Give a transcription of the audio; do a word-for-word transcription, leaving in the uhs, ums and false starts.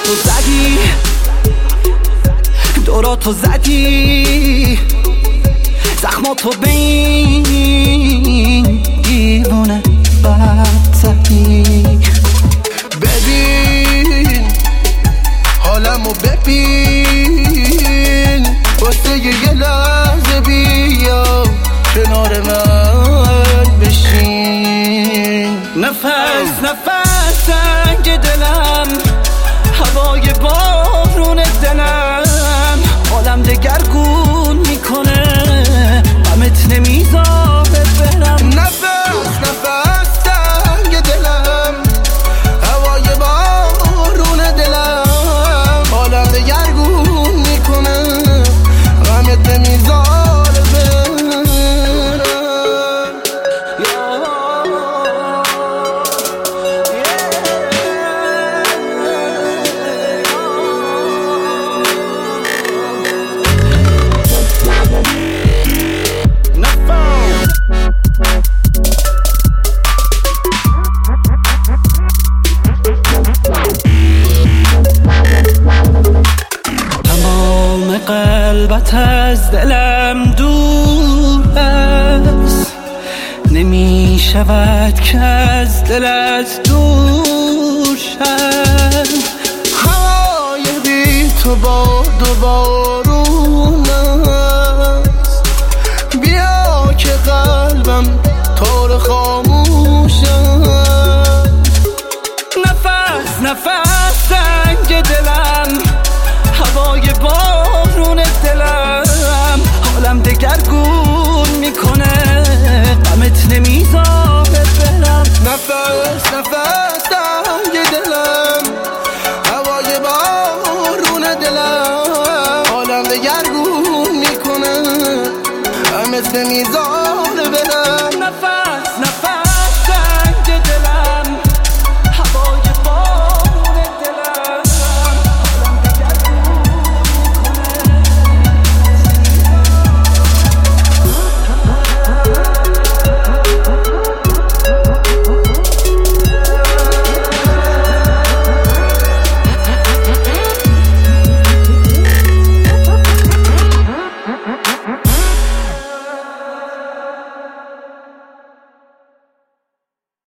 دوراتو زدی دوراتو زدی زخماتو بین دیوونه بد زدی. ببین حالمو ببین واسه یه لحظه بیا کنار من بشین. نفس نفس سنگ دلم هوای بارون دلم حالم دگرگون میکنه غمت نمیذاره برم. نفس نفس سنگ دلم هوای بارون دلم حالم دگرگون میکنه غمت نمیذاره برم. قلبت از دلم دور است نمی شود که از دلت دور شد. هوای بی تو باد و بارون است بیا که قلبم تار خاموش است. نفس نفس سنگ دلم هوای بارون دلم حالم دگرگون میکنه غمت نمیذاره برم. نفس نفس